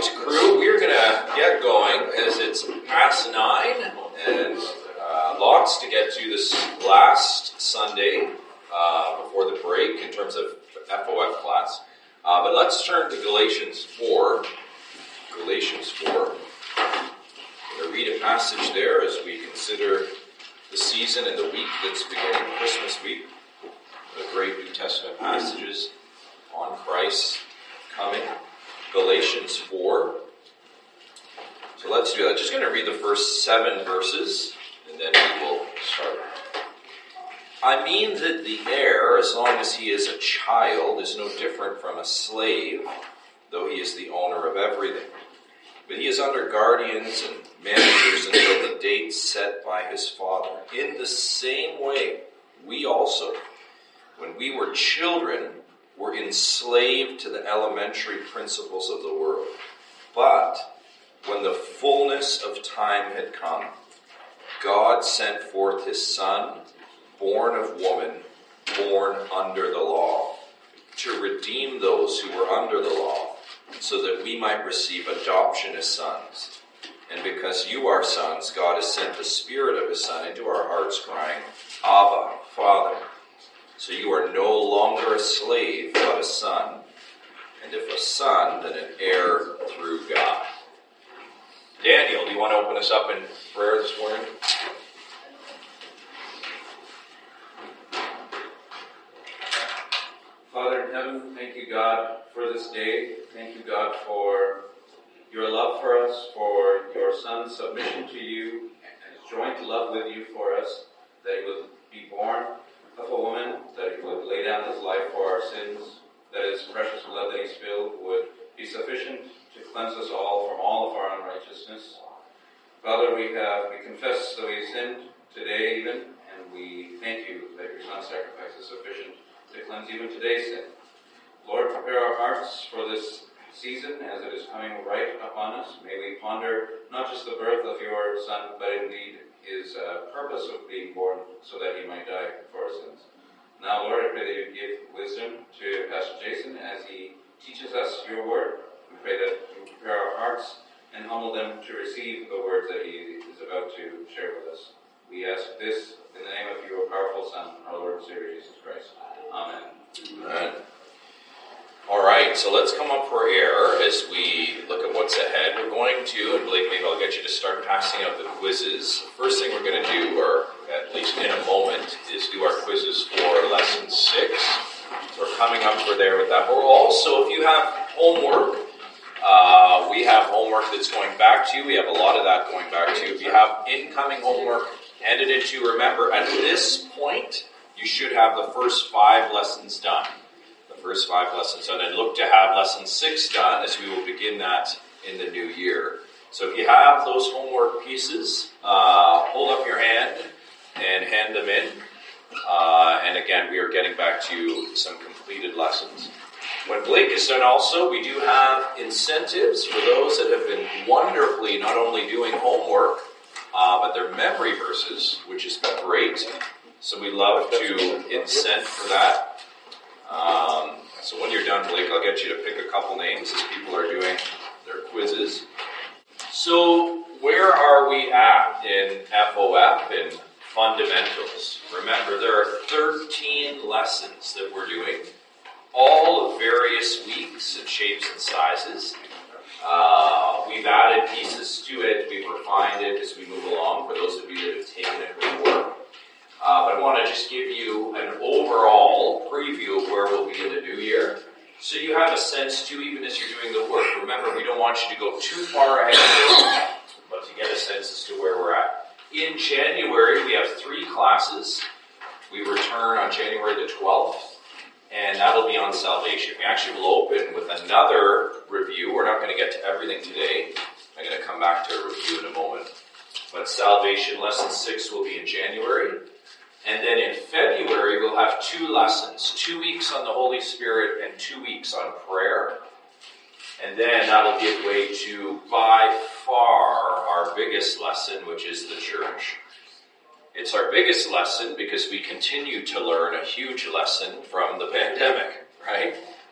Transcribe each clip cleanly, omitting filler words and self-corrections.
crew, we're going to get going as it's past 9 and lots to get to this last Sunday before the break in terms of FOF class. But let's turn to Galatians 4. Galatians 4. I'm going to read a passage there as we consider the season and the week that's beginning, Christmas week. The great New Testament passages on Christ coming. Galatians 4. So let's do that. Just going to read the first 7 verses, and then we will start. I mean that the heir, as long as he is a child, is no different from a slave, though he is the owner of everything. But he is under guardians and managers until the date set by his father. In the same way, we also, when we were children, were enslaved to the elementary principles of the world. But when the fullness of time had come, God sent forth his Son, born of woman, born under the law, to redeem those who were under the law, so that we might receive adoption as sons. And because you are sons, God has sent the Spirit of his Son into our hearts, crying, Abba, Father. So you are no longer a slave, but a son. And if a son, then an heir through God. Daniel, do you want to open us up in prayer this morning? Father in heaven, thank you, God, for this day. Thank you, God, for your love for us, for your Son's submission to you, and his joint love with you for us, that he would be born of a woman, that he would lay down his life for our sins, that his precious blood that he spilled would be sufficient to cleanse us all from all of our unrighteousness. Father, we confess that we sinned today even, and we thank you that your Son's sacrifice is sufficient to cleanse even today's sin. Lord, prepare our hearts for this season as it is coming right upon us. May we ponder not just the birth of your Son, but indeed his purpose of being born so that he might die for our sins. Now, Lord, I pray that you give wisdom to Pastor Jason as he teaches us your word. We pray that you prepare our hearts and humble them to receive the words that he is about to share with us. We ask this in the name of your powerful Son, our Lord and Savior Jesus Christ. Amen. Amen. All right, so let's come up for air as we look at what's ahead. We're going to, and Blake, maybe I'll get you to start passing out the quizzes. First thing we're going to do, or at least in a moment, is do our quizzes for Lesson 6. So we're coming up for there with that. But we're also, if you have homework, we have homework that's going back to you. We have a lot of that going back to you. If you have incoming homework, hand it in to you. Remember, at this point, you should have the first 5 lessons done. First 5 lessons done, and look to have lesson 6 done as we will begin that in the new year. So if you have those homework pieces, hold up your hand and hand them in. And again, we are getting back to some completed lessons. When Blake is done also, we do have incentives for those that have been wonderfully not only doing homework, but their memory verses, which has been great. So we love to incent for that. So when you're done, Blake, I'll get you to pick a couple names as people are doing their quizzes. So where are we at in FOF and fundamentals? Remember, there are 13 lessons that we're doing, all of various weeks and shapes and sizes. We've added pieces to it. We've refined it as we move along for those of you that have taken it before. But I want to just give you an overall preview of where we'll be in the new year. So you have a sense, too, even as you're doing the work. Remember, we don't want you to go too far ahead, but to get a sense as to where we're at. In January, we have 3 classes. We return on January the 12th, and that'll be on salvation. We actually will open with another review. We're not going to get to everything today. I'm going to come back to a review in a moment. But salvation, lesson 6 will be in January. And then in February, we'll have 2 lessons, 2 weeks on the Holy Spirit and 2 weeks on prayer. And then that'll give way to, by far, our biggest lesson, which is the church. It's our biggest lesson because we continue to learn a huge lesson from the pandemic, right?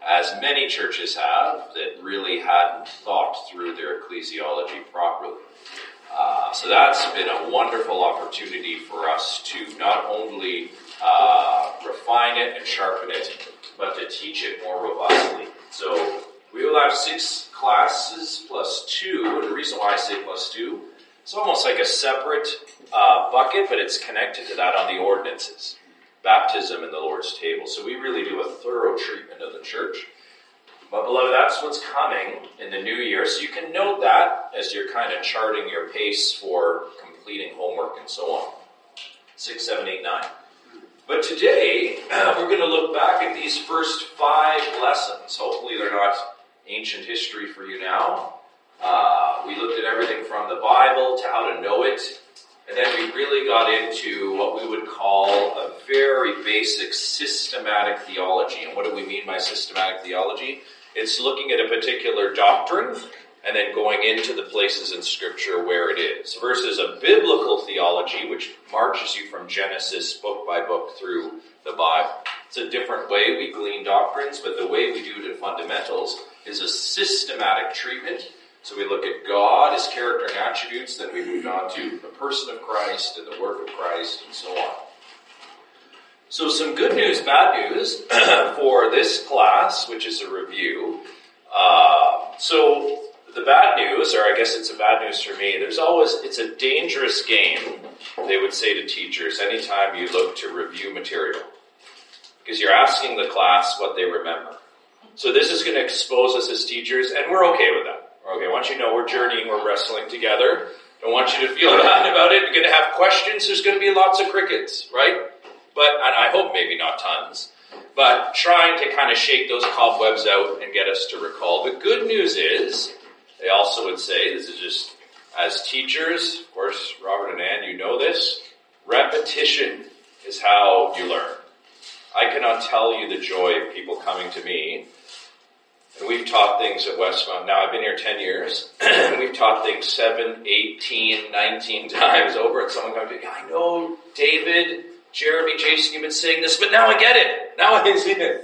as many churches have that really hadn't thought through their ecclesiology properly. So that's been a wonderful opportunity for us to not only refine it and sharpen it, but to teach it more robustly. So we will have 6 classes plus 2, and the reason why I say plus 2, it's almost like a separate bucket, but it's connected to that on the ordinances, baptism and the Lord's table. So we really do a thorough treatment of the church. But beloved, that's what's coming in the new year. So you can note that as you're kind of charting your pace for completing homework and so on. 6, 7, 8, 9. But today, we're going to look back at these first 5 lessons. Hopefully they're not ancient history for you now. We looked at everything from the Bible to how to know it. And then we really got into what we would call a very basic systematic theology. And what do we mean by systematic theology? It's looking at a particular doctrine and then going into the places in Scripture where it is, versus a biblical theology, which marches you from Genesis book by book through the Bible. It's a different way we glean doctrines, but the way we do it in fundamentals is a systematic treatment. So we look at God, His character and attributes, then we move on to the person of Christ and the work of Christ, and so on. So some good news, bad news for this class, which is a review. So the bad news, or I guess it's a bad news for me, it's a dangerous game, they would say to teachers, anytime you look to review material. Because you're asking the class what they remember. So this is going to expose us as teachers, and we're okay with that. Okay, I want you to know we're journeying, we're wrestling together. Don't want you to feel bad about it. You're going to have questions. There's going to be lots of crickets, right? And I hope maybe not tons. But trying to kind of shake those cobwebs out and get us to recall. The good news is, they also would say, this is just, as teachers, of course, Robert and Ann, you know this, repetition is how you learn. I cannot tell you the joy of people coming to me. And we've taught things at Westmount. Now, I've been here 10 years. And we've taught things 7, 18, 19 times over. And someone comes to me, I know, David, Jeremy, Jason, you've been saying this, but now I get it. Now I can see it.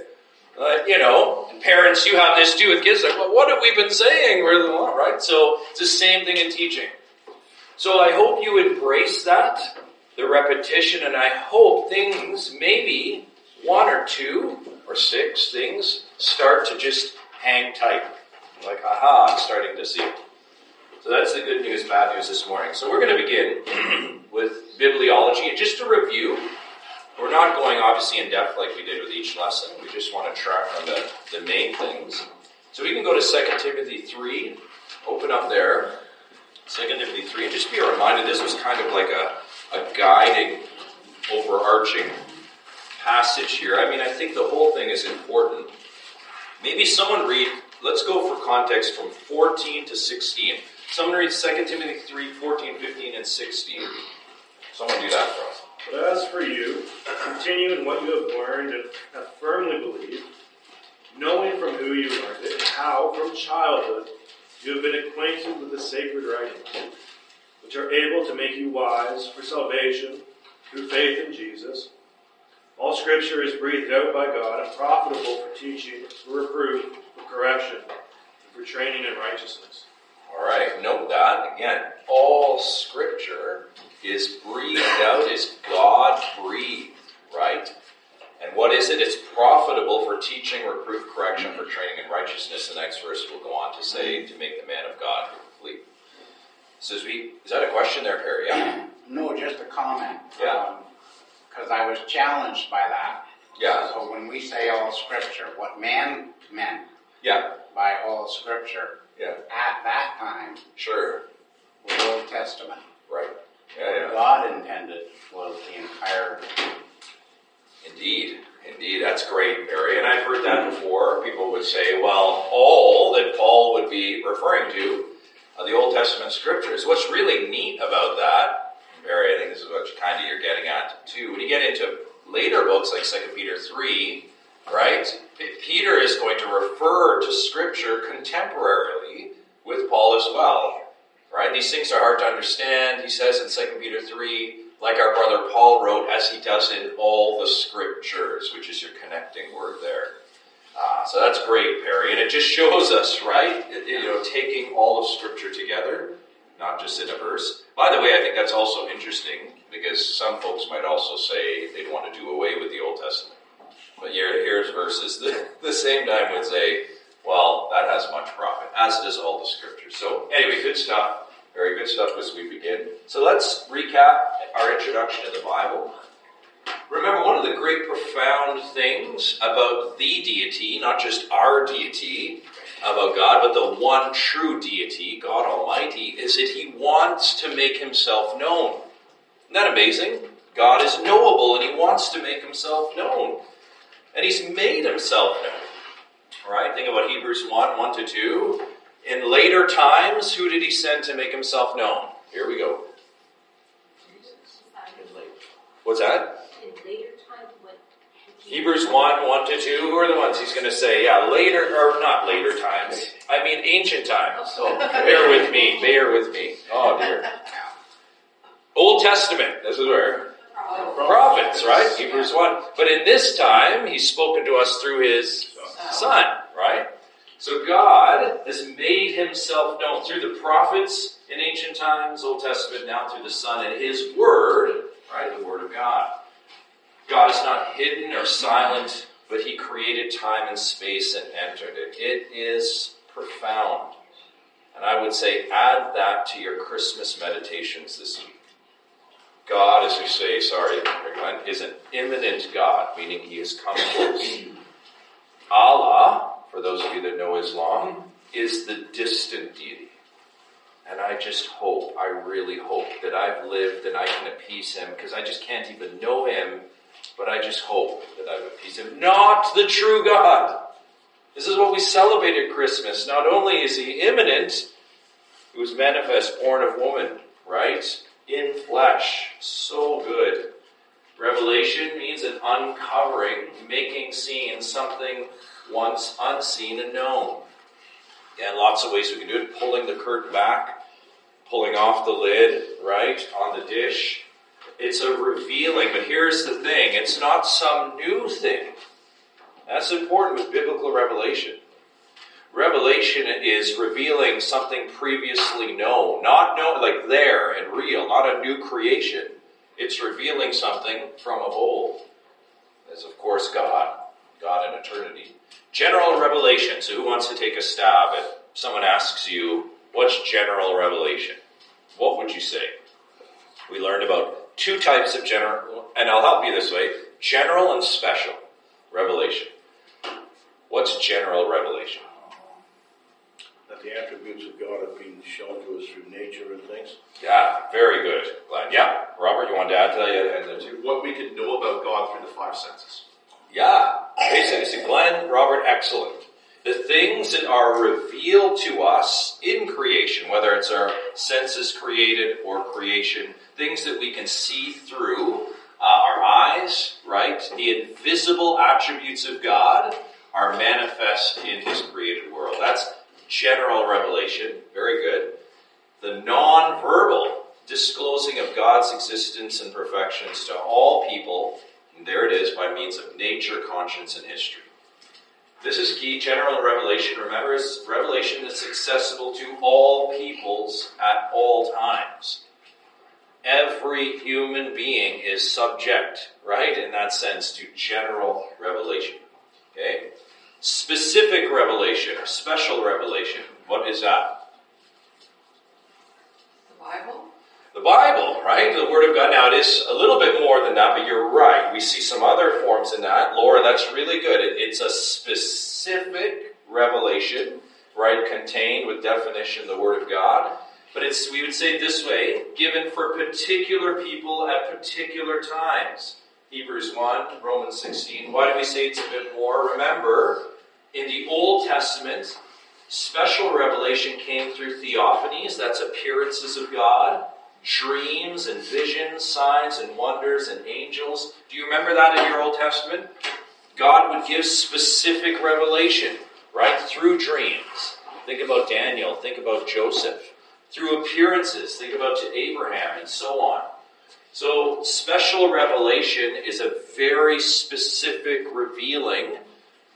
And parents, you have this too with kids. Like, well, what have we been saying? Right? So it's the same thing in teaching. So I hope you embrace that, the repetition, and I hope things, maybe 1 or 2 or 6 things, start to just hang tight. Like, aha, I'm starting to see it. So that's the good news, bad news this morning. So we're going to begin with bibliology. And just to review, we're not going obviously in depth like we did with each lesson. We just want to track on the main things. So we can go to 2 Timothy 3. Open up there. 2 Timothy 3. And just be a reminder, this was kind of like a guiding, overarching passage here. I mean, I think the whole thing is important. Maybe someone read, let's go for context from 14 to 16. Someone read 2 Timothy 3, 14, 15, and 16. Someone do that for us. But as for you, continue in what you have learned and have firmly believed, knowing from who you learned it, and how from childhood you have been acquainted with the sacred writings, which are able to make you wise for salvation through faith in Jesus. All Scripture is breathed out by God and profitable for teaching, for reproof, for correction, and for training in righteousness. All right, note that. Again, all Scripture is breathed out, is God-breathed, right? And what is it? It's profitable for teaching, reproof, correction, for training in righteousness. The next verse will go on to say, to make the man of God complete. So is that a question there, Perry? Yeah? No, just a comment. Yeah. Because I was challenged by that. Yeah. So when we say all Scripture, what man meant Yeah. by all Scripture Yeah. at that time Sure. was Old Testament. Right. Yeah. What God intended was the entire. Indeed. That's great, Barry. And I've heard that before. People would say, well, all that Paul would be referring to the Old Testament Scriptures. What's really neat about that, Barry, I think this is what you're getting at too. When you get into later books like 2 Peter 3, right? Peter is going to refer to Scripture contemporarily with Paul as well. Right? These things are hard to understand. He says in 2 Peter 3, like our brother Paul wrote, as he does in all the Scriptures, which is your connecting word there. So that's great, Perry. And it just shows us, right? Taking all of Scripture together, not just in a verse. By the way, I think that's also interesting because some folks might also say they'd want to do away with the Old Testament. But here's verses the same time would say, well, that has much profit, as does all the Scripture. So anyway, good stuff. Very good stuff as we begin. So let's recap our introduction to the Bible. Remember, one of the great profound things about the deity, not just our deity, about God, but the one true deity, God Almighty, is that He wants to make Himself known. Isn't that amazing? God is knowable and He wants to make Himself known. And He's made Himself known. All right, think about Hebrews 1:1-2. In later times, who did He send to make Himself known? Here we go. What's that? In later time, what? Hebrews 1:1-2. Who are the ones He's going to say? Yeah, later, or not later times. I mean ancient times. Oh, bear with me. Oh, dear. Old Testament. This is where? Prophets, right? Hebrews 1. But in this time, He's spoken to us through His Son, right? So God has made Himself known through the prophets in ancient times, Old Testament, now through the Son and His Word, right? The Word of God. God is not hidden or silent, but He created time and space and entered it. It is profound. And I would say add that to your Christmas meditations this week. God, as we say, is an immanent God, meaning He has come close. Allah, for those of you that know Islam, is the distant deity. And I really hope that I've lived and I can appease Him, because I just can't even know Him, but I just hope that I've appeased Him. Not the true God. This is what we celebrate at Christmas. Not only is He immanent, He was manifest, born of woman, right? In flesh. So good. Revelation means an uncovering, making seen something once unseen and known. And lots of ways we can do it. Pulling the curtain back, pulling off the lid, right, on the dish. It's a revealing, but here's the thing. It's not some new thing. That's important with biblical revelation. Revelation is revealing something previously known. Not known, like there and real, not a new creation. It's revealing something from of old. As of course God in eternity. General revelation. So who wants to take a stab at someone asks you, what's general revelation? What would you say? We learned about two types of general, and I'll help you this way, general and special revelation. What's general revelation? That the attributes of God have been shown to us through nature and things. Yeah, very good, Glenn. Yeah, Robert, you want to add to that? Yeah, and too. What we can know about God through the five senses. Yeah, basically, Glenn, Robert, excellent. The things that are revealed to us in creation, whether it's our senses created or creation, things that we can see through our eyes, right? The invisible attributes of God are manifest in His created world. That's general revelation. Very good. The non-verbal disclosing of God's existence and perfections to all people, and there it is, by means of nature, conscience, and history. This is key. General revelation, remember, is revelation that's accessible to all peoples at all times. Every human being is subject, right, in that sense, to general revelation. Okay? Specific revelation or special revelation, what is that? The Bible? The Bible, right? The Word of God. Now, it is a little bit more than that, but you're right. We see some other forms in that. Laura, that's really good. It's a specific revelation, right, contained with definition the Word of God. But it's, we would say it this way, given for particular people at particular times. Hebrews 1, Romans 16. Why do we say it's a bit more? Remember, in the Old Testament, special revelation came through theophanies, that's appearances of God, dreams and visions, signs and wonders and angels. Do you remember that in your Old Testament? God would give specific revelation, right, through dreams. Think about Daniel, think about Joseph. Through appearances, think about to Abraham and so on. So special revelation is a very specific revealing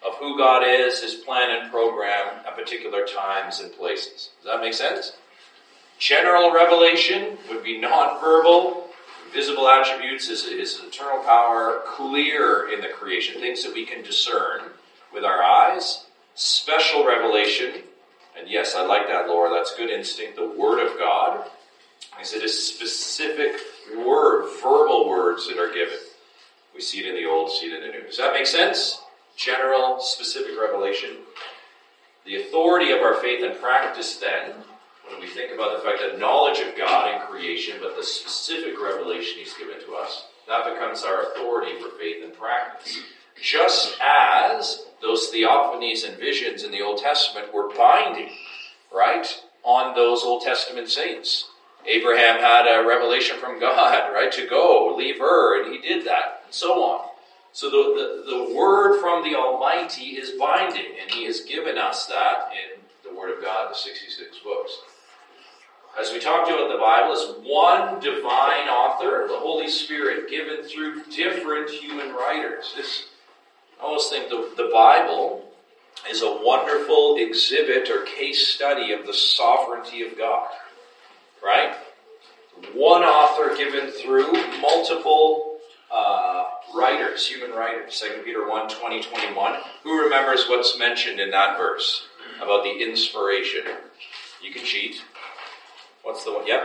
of who God is, his plan and program at particular times and places. Does that make sense? General revelation would be nonverbal, visible attributes, his eternal power, clear in the creation, things that we can discern with our eyes. Special revelation, and yes, I like that, Laura, that's good instinct, the Word of God. I said, is specific word, verbal words that are given. We see it in the Old, see it in the New. Does that make sense? General, specific revelation. The authority of our faith and practice, then, when we think about the fact that knowledge of God in creation, but the specific revelation he's given to us, that becomes our authority for faith and practice. Just as those theophanies and visions in the Old Testament were binding, right, on those Old Testament saints. Abraham had a revelation from God, right, to go, leave Ur, and he did that, and so on. So the word from the Almighty is binding, and he has given us that in the Word of God, the 66 books. As we talked about the Bible, is one divine author, the Holy Spirit, given through different human writers. I almost think the Bible is a wonderful exhibit or case study of the sovereignty of God. Right? One author given through multiple writers, human writers. 2 Peter 1, 20, 21. Who remembers what's mentioned in that verse about the inspiration? You can cheat. What's the one? Yep.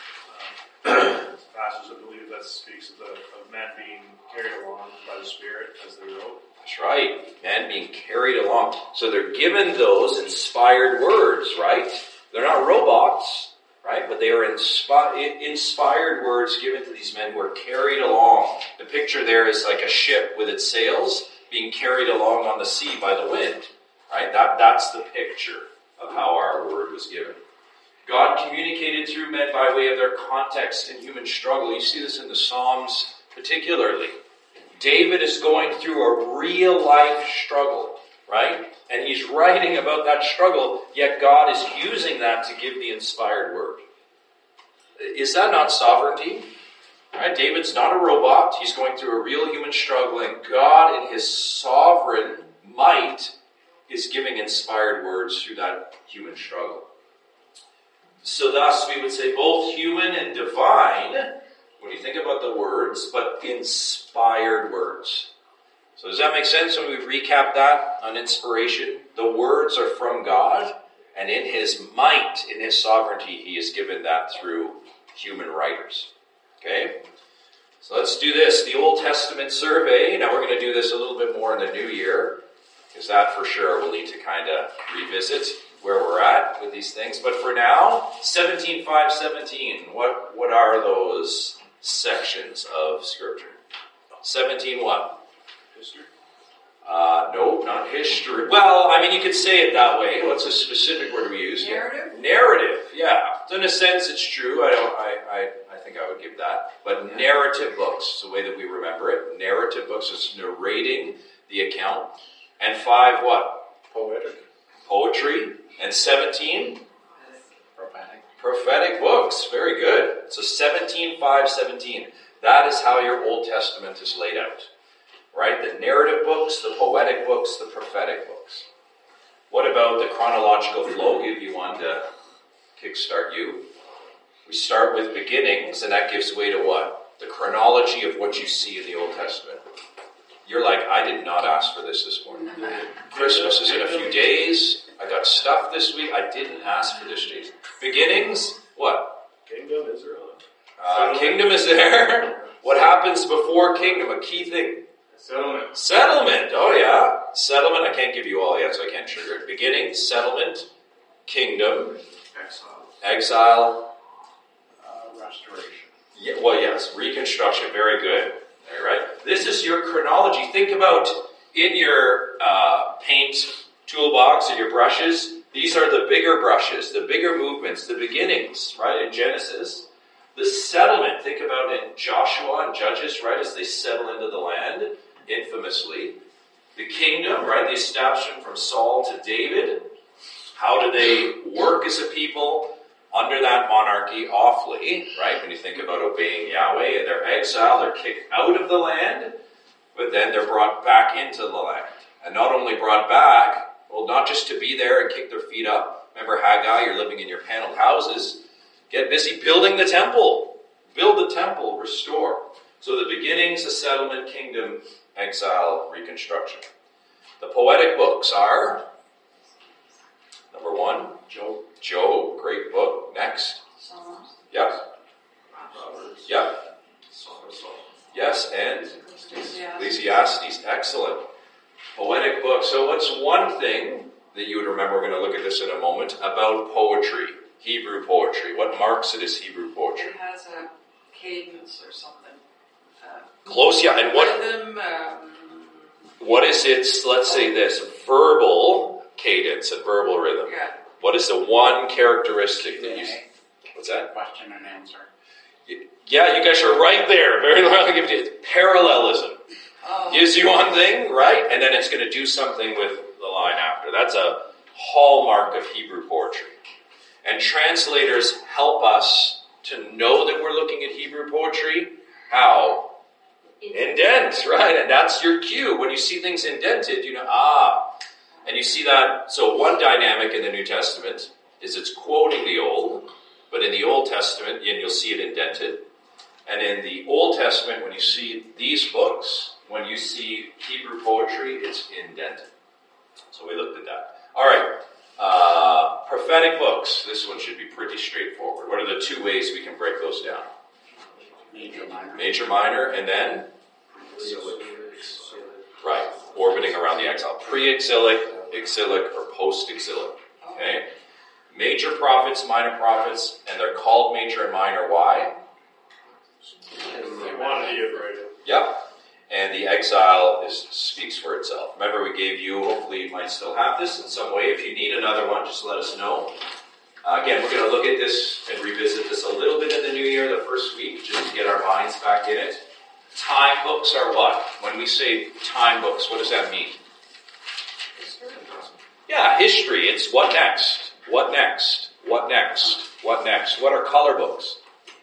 Passage, I believe, that speaks of men being carried along by the Spirit as they wrote. That's right. Men being carried along. So they're given those inspired words, right? They're not robots, right? But they are inspired words given to these men who are carried along. The picture there is like a ship with its sails being carried along on the sea by the wind, right? That's the picture of how our word was given. God communicated through men by way of their context in human struggle. You see this in the Psalms particularly. David is going through a real-life struggle, right? And he's writing about that struggle, yet God is using that to give the inspired word. Is that not sovereignty? Right? David's not a robot. He's going through a real human struggle, and God in his sovereign might is giving inspired words through that human struggle. So thus we would say both human and divine, when you think about the words, but inspired words. So does that make sense when we recap that on inspiration? The words are from God, and in his might, in his sovereignty, he has given that through human writers. Okay? So let's do this. The Old Testament survey. Now we're going to do this a little bit more in the new year, because that for sure we'll need to kind of revisit where we're at with these things. But for now, 17:5-17. What are those sections of Scripture? 17 what? History? No, not history. Well, I mean, you could say it that way. What's a specific word we use? Narrative? Narrative, yeah. So in a sense, it's true. I think I would give that. But narrative books is the way that we remember it. Narrative books is narrating the account. And 5, what? Poetry. And 17? Prophetic books. Very good. So 17:5-17. That is how your Old Testament is laid out. Right? The narrative books, the poetic books, the prophetic books. What about the chronological flow? I'll give you one to kickstart you. We start with beginnings, and that gives way to what? The chronology of what you see in the Old Testament. You're like, I did not ask for this morning. Christmas is in a few days. I got stuff this week. I didn't ask for this date. Beginnings, what? Kingdom, Israel. Kingdom is there. What happens before kingdom? A key thing. Settlement. Settlement. Oh, yeah. Settlement. I can't give you all yet, so I can't sugar it. Beginning, settlement, kingdom, exile, Restoration. Yeah, well, yes, reconstruction. Very good. All right. This is your chronology. Think about in your paint toolbox or your brushes. These are the bigger brushes, the bigger movements, the beginnings, right, in Genesis. The settlement, think about in Joshua and Judges, right, as they settle into the land, infamously. The kingdom, right, the establishment from Saul to David. How do they work as a people under that monarchy? Awfully, right, when you think about obeying Yahweh. And they're exiled, they're kicked out of the land, but then they're brought back into the land. And not only brought back, well, not just to be there and kick their feet up. Remember Haggai, you're living in your paneled houses. Get busy building the temple. Build the temple, restore. So the beginnings, the settlement, kingdom, exile, reconstruction. The poetic books are, number 1, Job. Job, great book. Next. Psalms. Yep. Proverbs. Yep. Song of Solomon. Yes, and Ecclesiastes. Ecclesiastes. Excellent. Poetic book. So what's one thing that you would remember, we're going to look at this in a moment, about poetry, Hebrew poetry? What marks it as Hebrew poetry? It has a cadence or something. Close, yeah. And Rhythm. what is its, let's say this, verbal cadence and verbal rhythm? Yeah. What is the one characteristic that you... What's that? Question and answer. Yeah, you guys are right there. Very well. Parallelism. Oh. Gives you one thing, right? And then it's going to do something with the line after. That's a hallmark of Hebrew poetry. And translators help us to know that we're looking at Hebrew poetry. How? Indent, right? And that's your cue. When you see things indented, you know, And you see that. So one dynamic in the New Testament is it's quoting the Old. But in the Old Testament, and you'll see it indented. And in the Old Testament, when you see these books, when you see Hebrew poetry, it's indented. So we looked at that. All right. Prophetic books. This one should be pretty straightforward. What are the 2 ways we can break those down? Major, minor. Major, minor, and then? Right. Orbiting around the exile. Pre-exilic, exilic, or post-exilic. Okay? Major prophets, minor prophets, and they're called major and minor. Why? Quantity of writing. Yep. And the exile speaks for itself. Remember, we gave you, hopefully you might still have this in some way. If you need another one, just let us know. Again, we're going to look at this and revisit this a little bit in the new year, the first week, just to get our minds back in it. Time books are what? When we say time books, what does that mean? Yeah, history. It's what next? What next? What next? What next? What are color books?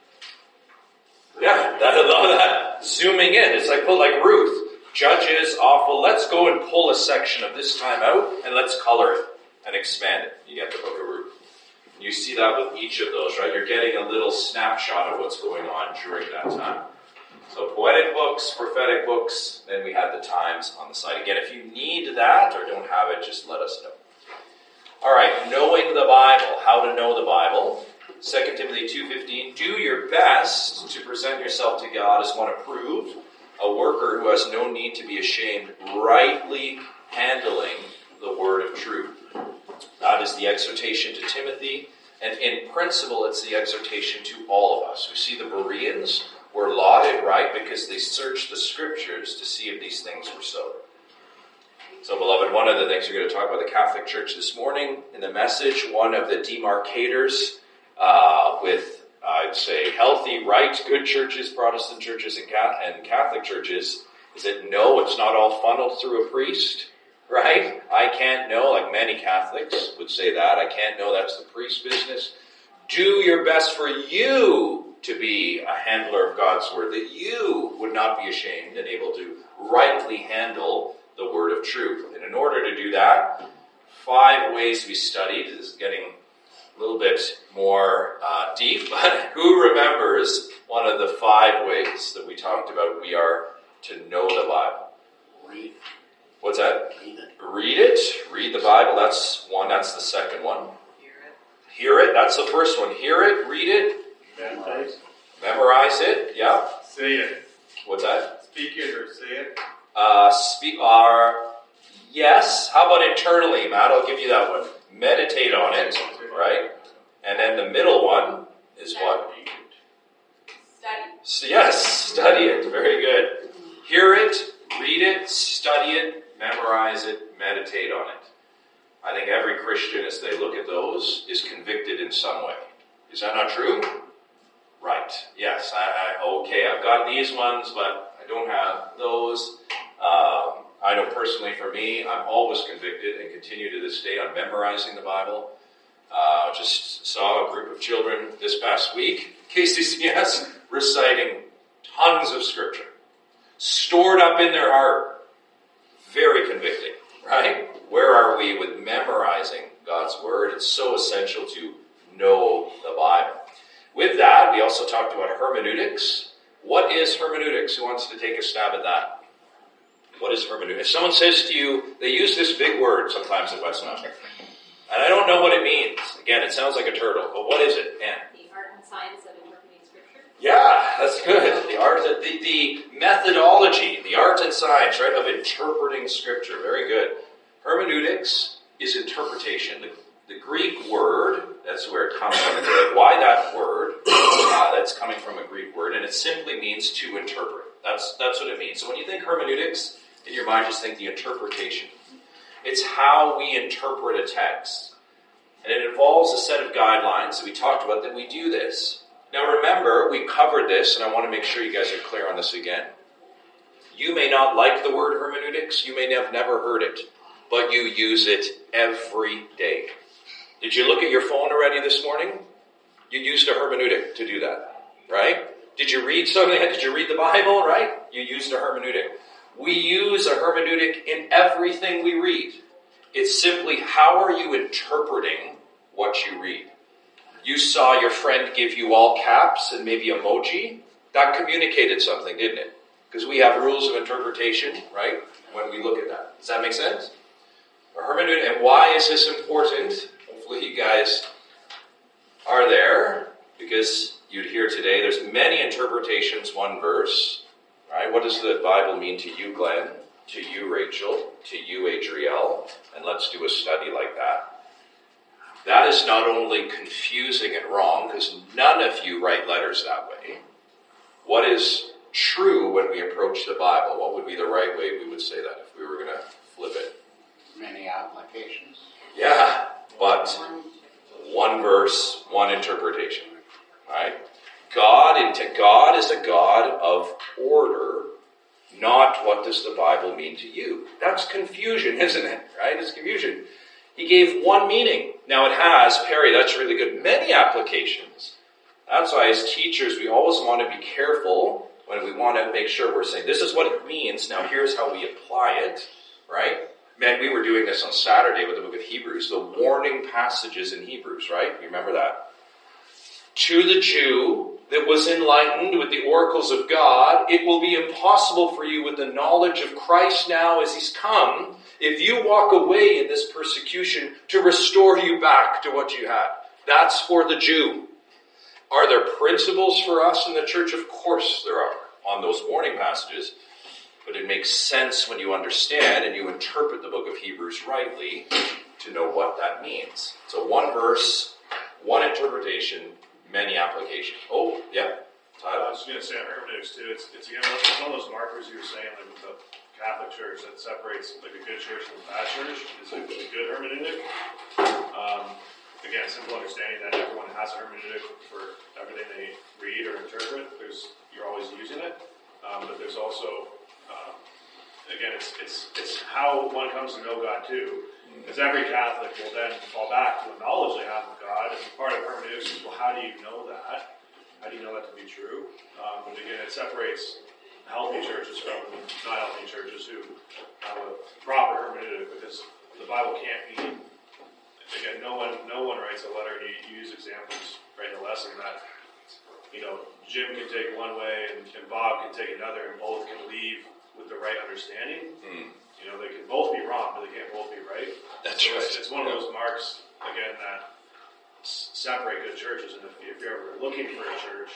Yeah, I love that. Zooming in. It's like Ruth. Judges, awful. Let's go and pull a section of this time out and let's color it and expand it. You get the book of Ruth. You see that with each of those, right? You're getting a little snapshot of what's going on during that time. So poetic books, prophetic books, then we have the times on the side. Again, if you need that or don't have it, just let us know. All right, knowing the Bible, how to know the Bible. 2 Timothy 2:15, do your best to present yourself to God as one approved, a worker who has no need to be ashamed, rightly handling the word of truth. That is the exhortation to Timothy, and in principle, it's the exhortation to all of us. We see the Bereans were lauded, right, because they searched the scriptures to see if these things were so. So, beloved, one of the things we're going to talk about the Catholic Church this morning in the message, one of the demarcators with, I'd say, healthy, right, good churches, Protestant churches and Catholic churches, is that no, it's not all funneled through a priest, right? I can't know, like many Catholics would say that. I can't know, that's the priest's business. Do your best for you to be a handler of God's word, that you would not be ashamed and able to rightly handle the word of truth. And in order to do that, 5 ways we studied. This is getting a little bit more deep, but who remembers one of the 5 ways that we talked about we are to know the Bible? Read. What's that? Read it. Read it. Read the Bible. That's one. That's the second one. Hear it. That's the first one. Hear it. Read it. Memorize. Memorize it. Yeah. Say it. What's that? Speak it or say it. Yes. How about internally, Matt? I'll give you that one. Meditate on it, right? And then the middle one is what? Study. Yes, study it. Very good. Hear it, read it, study it, memorize it, meditate on it. I think every Christian, as they look at those, is convicted in some way. Is that not true? Right. Yes. Okay, I've got these ones, but I don't have those. I know personally for me, I'm always convicted and continue to this day on memorizing the Bible. Just saw a group of children this past week, KCCS, reciting tons of scripture, stored up in their heart. Very convicting. right? Where are we with memorizing God's Word? It's so essential to know the Bible. With that, we also talked about hermeneutics. What is hermeneutics? Who wants to take a stab at that? What is hermeneutics? If someone says to you, they use this big word sometimes at Westminster, and I don't know what it means. Again, it sounds like a turtle, but what is it, Anne? The art and science of interpreting Scripture. Yeah, that's good. The art, the methodology, the art and science, right, of interpreting Scripture. Very good. Hermeneutics is interpretation. The Greek word, that's where it comes from. Why that word? That's coming from a Greek word, and it simply means to interpret. That's what it means. So when you think hermeneutics, in your mind, just think the interpretation. It's how we interpret a text. And it involves a set of guidelines that we talked about that we do this. Now remember, we covered this, and I want to make sure you guys are clear on this again. You may not like the word hermeneutics, you may have never heard it, but you use it every day. Did you look at your phone already this morning? You used a hermeneutic to do that, right? Did you read something? Did you read the Bible, right? You used a hermeneutic. We use a hermeneutic in everything we read. It's simply, how are you interpreting what you read? You saw your friend give you all caps and maybe emoji. That communicated something, didn't it? Because we have rules of interpretation, right? When we look at that. Does that make sense? A hermeneutic. And why is this important? Hopefully you guys are there, because you'd hear today there's many interpretations, one verse. Right? What does the Bible mean to you, Glenn? To you, Rachel? To you, Adriel? And let's do a study like that. That is not only confusing and wrong, because none of you write letters that way. What is true when we approach the Bible? What would be the right way we would say that if we were going to flip it? Many applications. Yeah, but one verse, one interpretation. Right? God is a God of order, not what does the Bible mean to you. That's confusion, isn't it? Right? It's confusion. He gave one meaning. Now it has, Perry, that's really good, many applications. That's why as teachers we always want to be careful when we want to make sure we're saying, this is what it means, now here's how we apply it, right? Man, we were doing this on Saturday with the book of Hebrews, the warning passages in Hebrews, right? You remember that? To the Jew that was enlightened with the oracles of God, it will be impossible for you with the knowledge of Christ now as he's come, if you walk away in this persecution, to restore you back to what you had. That's for the Jew. Are there principles for us in the church? Of course there are on those warning passages. But it makes sense when you understand and you interpret the book of Hebrews rightly to know what that means. So one verse, one interpretation, many applications. Oh, yeah. I was going to say on hermeneutics too. It's again one of those markers you were saying, like with the Catholic Church, that separates like a good church from a bad church. Is a good hermeneutic. Again, simple understanding that everyone has a hermeneutic for everything they read or interpret. You're always using it, but there's also again, it's how one comes to know God too. Because every Catholic will then fall back to a knowledge they have of God, and part of hermeneutics is, well, how do you know that? How do you know that to be true? But again, it separates healthy churches from not healthy churches who have a proper hermeneutic, because the Bible can't be. Again, no one writes a letter, and you use examples right in the lesson that Jim can take one way and Bob can take another, and both can leave with the right understanding. They can both be wrong, but they can't both be right. That's so right. It's one of those marks, again, that separate good churches. And if you're ever looking for a church,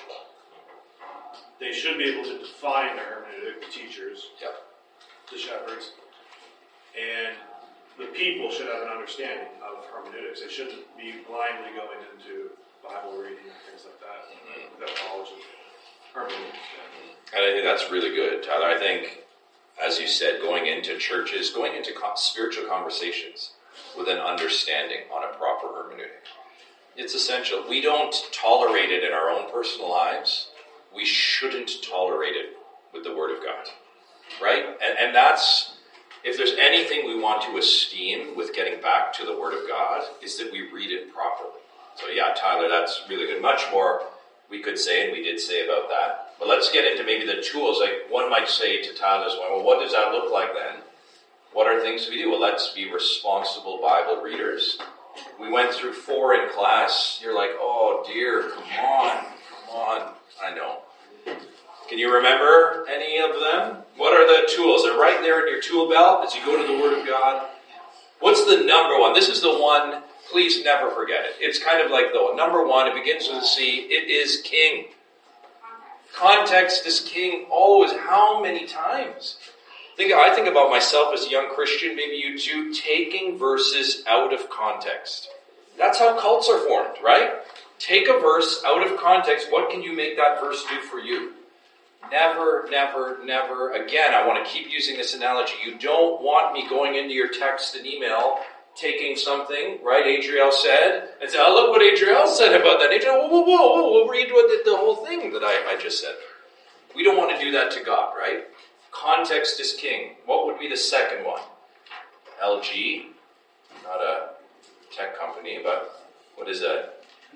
they should be able to define their hermeneutic, the teachers, the shepherds, and the people should have an understanding of hermeneutics. They shouldn't be blindly going into Bible reading and things like that without knowledge of hermeneutics. And I think that's really good, Tyler. I think, as you said, going into churches, going into spiritual conversations with an understanding on a proper hermeneutic. It's essential. We don't tolerate it in our own personal lives. We shouldn't tolerate it with the Word of God. Right? And that's, if there's anything we want to esteem with getting back to the Word of God, is that we read it properly. So yeah, Tyler, that's really good. Much more we could say, and we did say about that. But let's get into maybe the tools. Like one might say to Tyler's, well, what does that look like then? What are things we do? Well, let's be responsible Bible readers. We went through 4 in class. You're like, oh dear, come on. I know. Can you remember any of them? What are the tools? They're right there in your tool belt as you go to the Word of God. What's the number one? This is the one, please never forget it. It's kind of like the number one, it begins with a C. It is king. Context is king always. How many times? I think about myself as a young Christian, maybe you too, taking verses out of context. That's how cults are formed, right? Take a verse out of context. What can you make that verse do for you? Never, never, never. Again, I want to keep using this analogy. You don't want me going into your text and email, taking something, right? Adriel said, and say, oh, look what Adriel said about that. Adriel, whoa, we'll read the whole thing that I just said. We don't want to do that to God, right? Context is king. What would be the second one? LG, not a tech company, but what is that?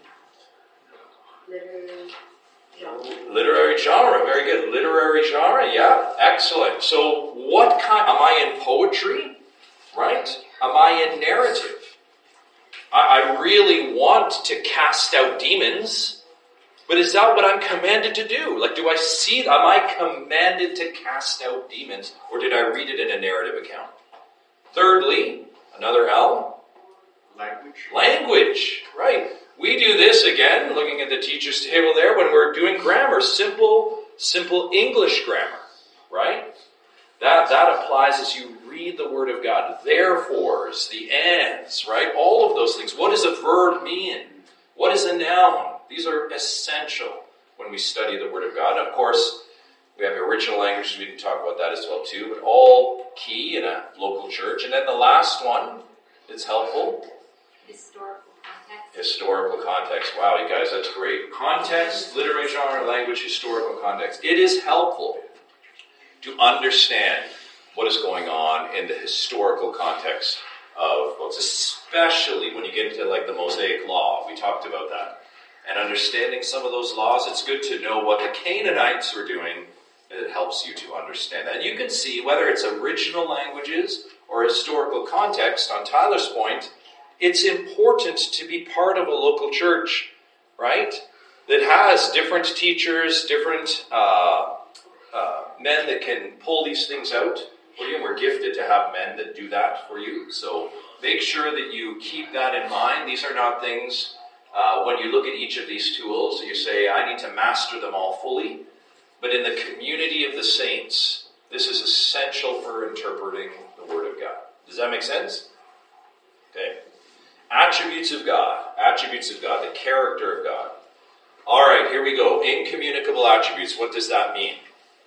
Literary genre. Very good. Literary genre, yeah. Excellent. So what kind? Am I in poetry? Right? Am I in narrative? I really want to cast out demons. But is that what I'm commanded to do? Like, do I see, am I commanded to cast out demons? Or did I read it in a narrative account? Thirdly, another L. Language, right. We do this again, looking at the teacher's table there, when we're doing grammar. Simple English grammar, right? That applies as you read the Word of God. Therefores, the ands, right? All of those things. What does a verb mean? What is a noun? These are essential when we study the Word of God. And of course, we have original language, so we can talk about that as well too, but all key in a local church. And then the last one that's helpful. Historical context. Wow, you guys, that's great. Context, literary genre, language, historical context. It is helpful to understand what is going on in the historical context of books, especially when you get into like the Mosaic Law. We talked about that. And understanding some of those laws, it's good to know what the Canaanites were doing. It helps you to understand that. And you can see whether it's original languages or historical context, on Tyler's point, it's important to be part of a local church, right? That has different teachers, different men that can pull these things out for you. And we're gifted to have men that do that for you. So make sure that you keep that in mind. These are not things... when you look at each of these tools, you say, I need to master them all fully. But in the community of the saints, this is essential for interpreting the Word of God. Does that make sense? Okay. Attributes of God, the character of God. All right, here we go. Incommunicable attributes. What does that mean?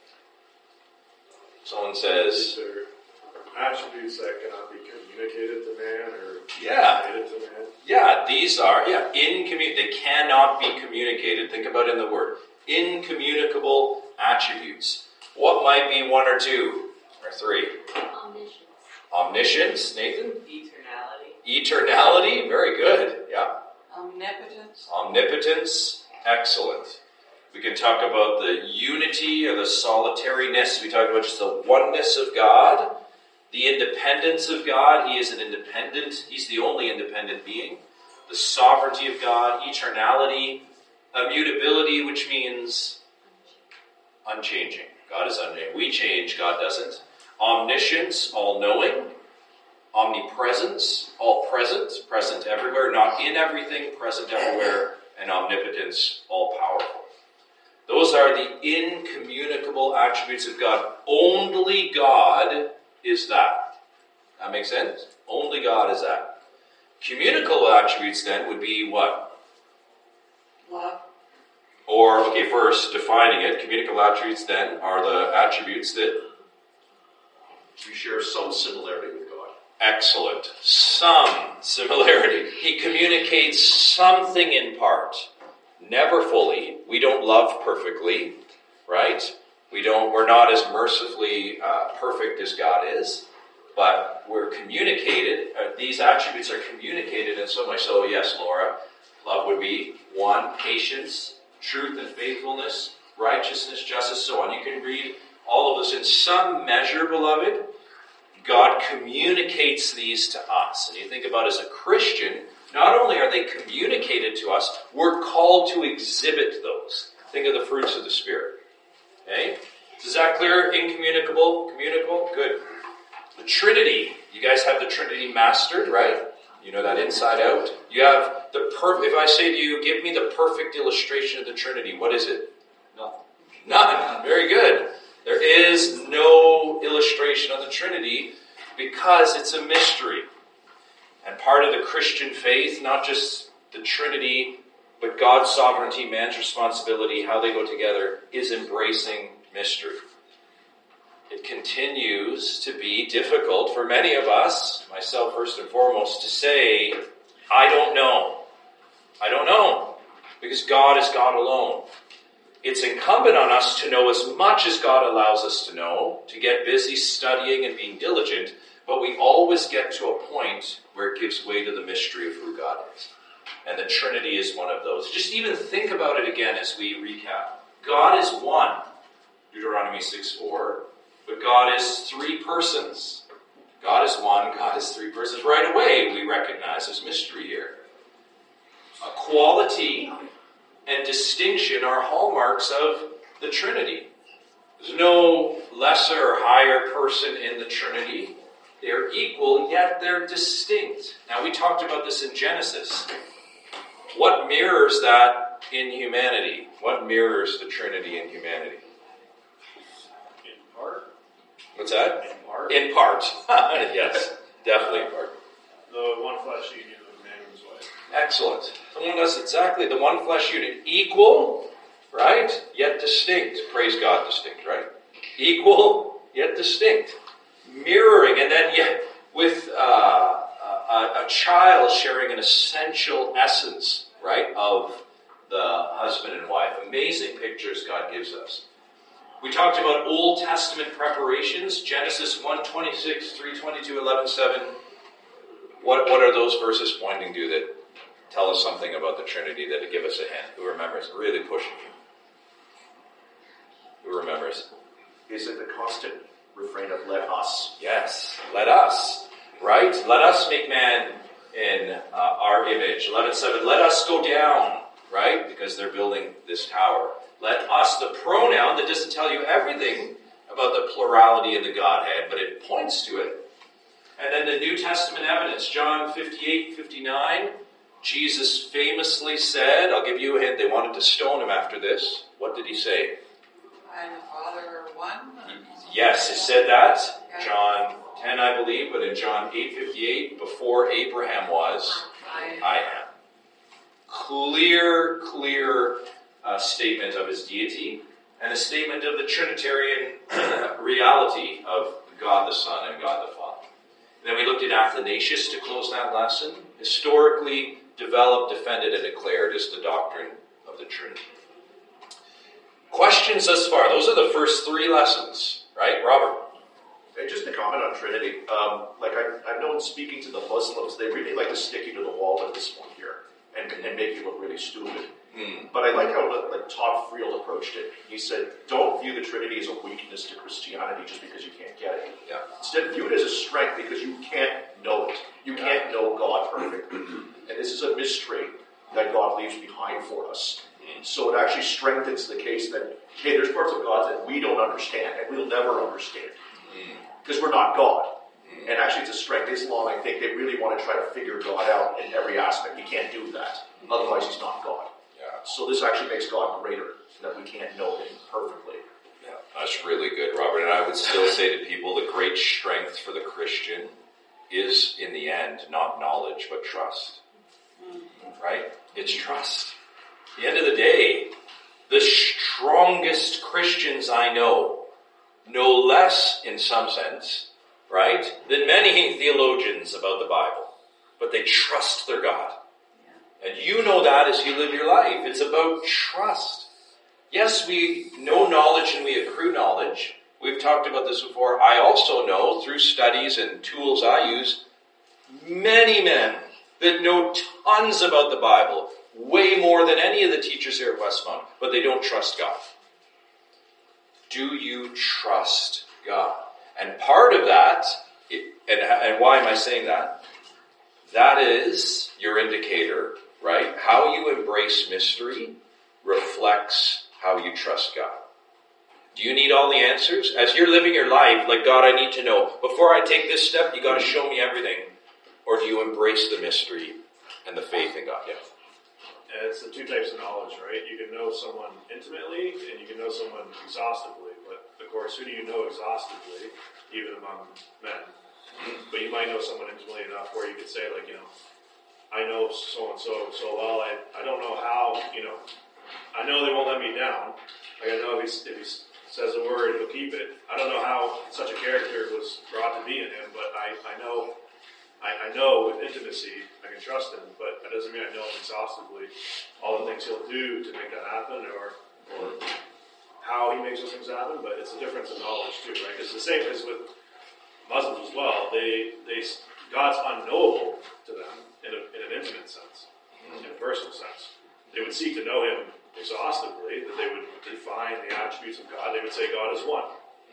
Someone says... These are attributes that cannot be communicated to man or communicated to man. Yeah, these are, they cannot be communicated. Think about it in the word. Incommunicable attributes. What might be 1 or 2 or 3? Omniscience, Nathan? Eternality, very good, yeah. Omnipotence, excellent. We can talk about the unity or the solitariness. We talk about just the oneness of God. The independence of God, He is an independent, He's the only independent being. The sovereignty of God, eternality, immutability, which means unchanging. God is unchanging. We change, God doesn't. Omniscience, all-knowing. Omnipresence, all-present, present everywhere, not in everything, present everywhere. And omnipotence, all-powerful. Those are the incommunicable attributes of God. Only God is that. That makes sense? Only God is that. Communicable attributes then would be what? Love. Or, okay, first, defining it. Communicable attributes then are the attributes that we share some similarity with God. Excellent. Some similarity. He communicates something in part. Never fully. We don't love perfectly, right? We're not as mercifully perfect as God is, but we're communicated. These attributes are communicated in so much. So yes, Laura, love would be 1, patience, truth and faithfulness, righteousness, justice, so on. You can read all of this in some measure, beloved. God communicates these to us. And you think about as a Christian, not only are they communicated to us, we're called to exhibit those. Think of the fruits of the Spirit. Okay? Is that clear? Incommunicable? Communicable? Good. The Trinity. You guys have the Trinity mastered, right? You know that inside out. You have the if I say to you, give me the perfect illustration of the Trinity, what is it? None. Very good. There is no illustration of the Trinity because it's a mystery. And part of the Christian faith, not just the Trinity, but God's sovereignty, man's responsibility, how they go together, is embracing mystery. It continues to be difficult for many of us, myself first and foremost, to say, I don't know. I don't know. Because God is God alone. It's incumbent on us to know as much as God allows us to know, to get busy studying and being diligent, but we always get to a point where it gives way to the mystery of who God is. And the Trinity is one of those. Just even think about it again as we recap. God is one, Deuteronomy 6:4, but God is three persons. God is one, God is three persons. Right away we recognize this mystery here. Equality and distinction are hallmarks of the Trinity. There's no lesser or higher person in the Trinity. They're equal, yet they're distinct. Now, we talked about this in Genesis. What mirrors that in humanity? What mirrors the Trinity in humanity? In part. What's that? In part. In part. Yes, definitely in part. The one flesh union of man and his wife. Excellent. Someone does exactly the one flesh unit. Equal, right? Yet distinct. Praise God, distinct, right? Equal, yet distinct. Mirroring, and then yet with a child sharing an essential essence, right, of the husband and wife. Amazing pictures God gives us. We talked about Old Testament preparations. Genesis 1:26, 3:22, 11:7. What are those verses pointing to that tell us something about the Trinity that give us a hint? Who remembers? Really pushing you. Who remembers? Is it the constant refrain of let us? Yes, let us, right? Let us make man in our image. 11:7, let us go down, right? Because they're building this tower. Let us, the pronoun that doesn't tell you everything about the plurality of the Godhead, but it points to it. And then the New Testament evidence, John 58:59, Jesus famously said, I'll give you a hint, they wanted to stone him after this. What did he say? I and the Father are one. Yes, he said that. John 10, I believe, but in John 8:58, before Abraham was, I am. Clear statement of his deity, and a statement of the Trinitarian reality of God the Son and God the Father. Then we looked at Athanasius to close that lesson. Historically developed, defended, and declared as the doctrine of the Trinity. Questions thus far? Those are the first three lessons, right, Robert? And just to comment on Trinity, I've known speaking to the Muslims, they really like to stick you to the wall at this one here and make you look really stupid. But I like how Todd Friel approached it. He said, don't view the Trinity as a weakness to Christianity just because you can't get it. Yeah. Instead, view it as a strength because you can't know it. You can't know God perfectly. And this is a mystery that God leaves behind for us. So it actually strengthens the case that, hey, there's parts of God that we don't understand and we'll never understand because we're not God. And actually it's a strength. Islam, I think, they really want to try to figure God out in every aspect. You can't do that. Otherwise he's not God. Yeah. So this actually makes God greater, that we can't know him perfectly. Yeah, that's really good, Robert. And I would still say to people, the great strength for the Christian is, in the end, not knowledge, but trust. Right? It's trust. At the end of the day, the strongest Christians I know less, in some sense, right, than many theologians about the Bible. But they trust their God. And you know that as you live your life. It's about trust. Yes, we know knowledge and we accrue knowledge. We've talked about this before. I also know, through studies and tools I use, many men that know tons about the Bible, way more than any of the teachers here at Westmount, but they don't trust God. Do you trust God? And part of that And why am I saying that? That is your indicator, right? How you embrace mystery reflects how you trust God. Do you need all the answers? As you're living your life, like, God, I need to know. Before I take this step, you got to show me everything. Or do you embrace the mystery and the faith in God? Yeah. And it's the two types of knowledge, right? You can know someone intimately, and you can know someone exhaustively. But, of course, who do you know exhaustively, even among men? But you might know someone intimately enough where you could say, like, I know so-and-so so well, I don't know how, I know they won't let me down. Like, I know if he says a word, he'll keep it. I don't know how such a character was brought to be in him, but I know with intimacy I can trust him, but that doesn't mean I know him exhaustively. All the things he'll do to make that happen, or how he makes those things happen, but it's a difference in knowledge too, right? It's the same as with Muslims as well. God's unknowable to them in an intimate sense, in a personal sense. They would seek to know him exhaustively, that they would define the attributes of God. They would say God is one,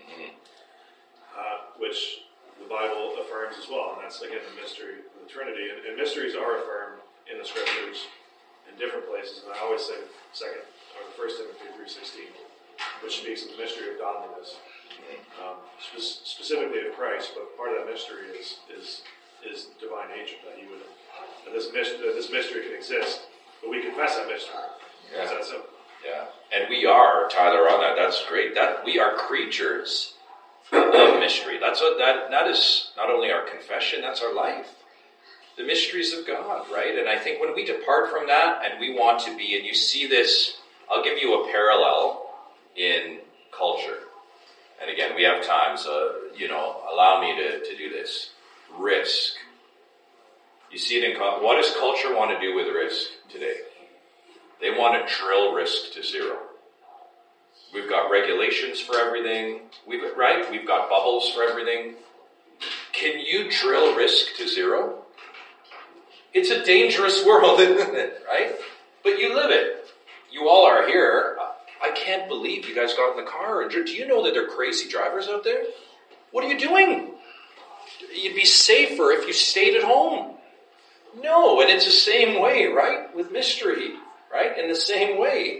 which the Bible affirms as well, and that's, again, the mystery of the Trinity. And mysteries are affirmed in the Scriptures in different places, and I always say the 1 Timothy 3:16, which speaks of the mystery of godliness, specifically of Christ, but part of that mystery is divine nature, that this mystery can exist, but we confess that mystery. Yeah. It's that simple. Yeah. And we are, Tyler, on that. That's great. That we are creatures of mystery. That's what that is. Not only our confession, that's our life. The mysteries of God, right? And I think when we depart from that and we want to be, and you see this, I'll give you a parallel in culture. And again, we have times, allow me to do this. Risk. You see it in, what does culture want to do with risk today? They want to drill risk to zero. We've got regulations for everything, We've got bubbles for everything. Can you drill risk to zero? It's a dangerous world, isn't it, right? But you live it. You all are here. I can't believe you guys got in the car. And do you know that there are crazy drivers out there? What are you doing? You'd be safer if you stayed at home. No, and it's the same way, right? With mystery, right? In the same way.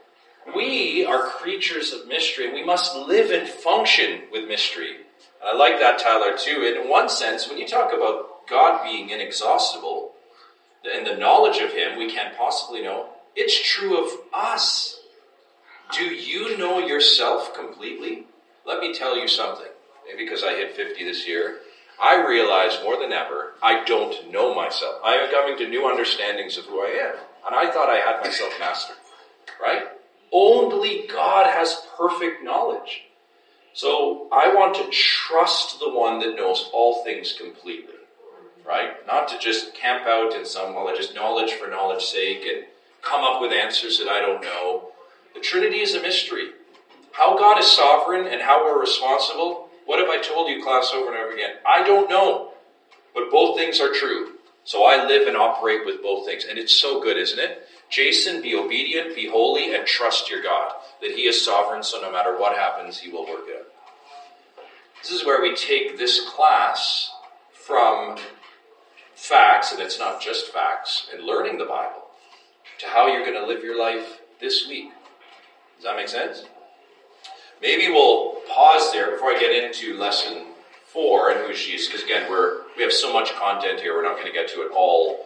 We are creatures of mystery, and we must live and function with mystery. And I like that, Tyler, too. And in one sense, when you talk about God being inexhaustible, and the knowledge of Him we can't possibly know, it's true of us. Do you know yourself completely? Let me tell you something. Maybe because I hit 50 this year, I realize more than ever, I don't know myself. I am coming to new understandings of who I am. And I thought I had myself mastered, right? Only God has perfect knowledge. So I want to trust the one that knows all things completely, right? Not to just camp out in some just knowledge for knowledge's sake and come up with answers that I don't know. The Trinity is a mystery. How God is sovereign and how we're responsible, what have I told you, class, over and over again? I don't know. But both things are true. So I live and operate with both things. And it's so good, isn't it? Jason, be obedient, be holy, and trust your God. That He is sovereign, so no matter what happens, He will work it out. This is where we take this class from facts, and it's not just facts, and learning the Bible, to how you're going to live your life this week. Does that make sense? Maybe we'll pause there before I get into lesson 4 and who she is, because again, we have so much content here, we're not going to get to it all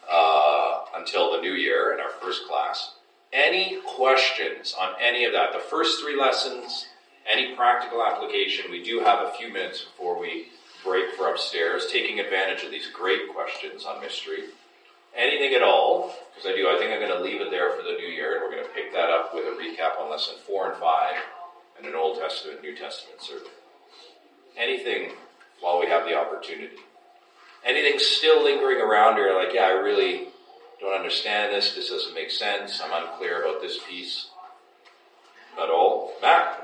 until the new year in our first class. Any questions on any of that? The first 3 lessons, any practical application, we do have a few minutes before we break for upstairs, taking advantage of these great questions on mystery. Anything at all, because I think I'm going to leave it there for the new year, and we're going to pick that up with a recap on lesson 4 and 5, and an Old Testament, New Testament survey. Anything while we have the opportunity. Anything still lingering around, or like, I really don't understand this doesn't make sense, I'm unclear about this piece at all. Matt?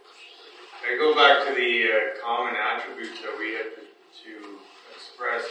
I go back to the common attributes that we have to express